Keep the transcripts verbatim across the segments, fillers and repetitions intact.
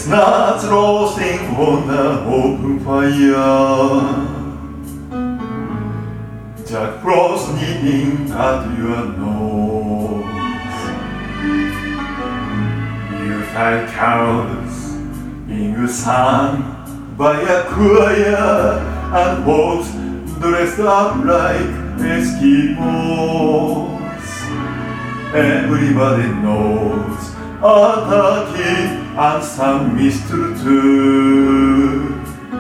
chestnuts roasting on an open fire, Jack Frost nipping at your nose, Yuletide carols being sung by a choir, and folks dressed up like Eskimos. Everybody knows a turkey and some mistletoe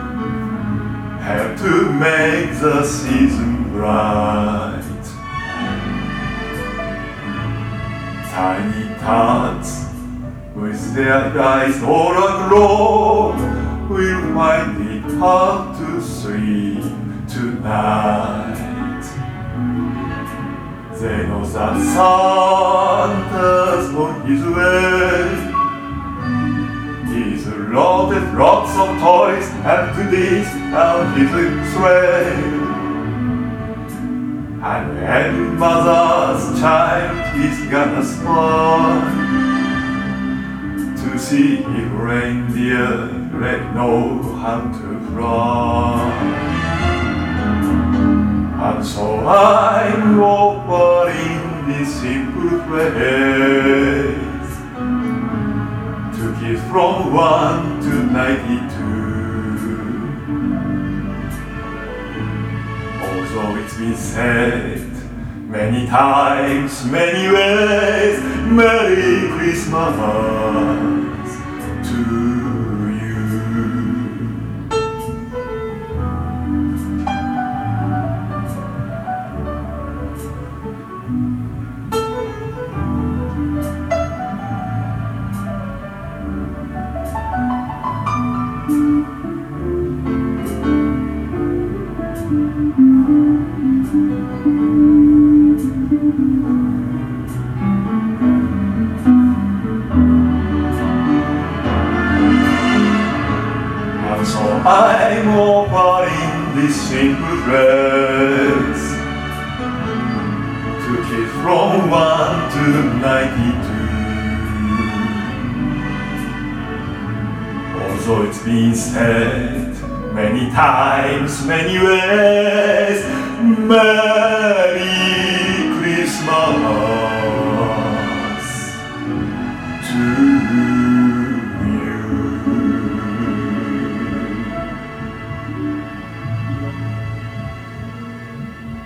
help to make the season bright. Tiny tots with their eyes all aglow will find it hard to sleep tonight. They know that Santa's on his way. He's loaded lots of toys and goodies on his sleigh. And every mother's child is gonna smile to see if reindeer know how to fly. And so I'm offering this simple phrase to kids from one to ninety-two. Although it's been said many times, many ways, Merry Christmas to you. So I'm offering this simple phrase to kids from one to ninety-two. Although it's been said many times, many ways, Merry Christmas.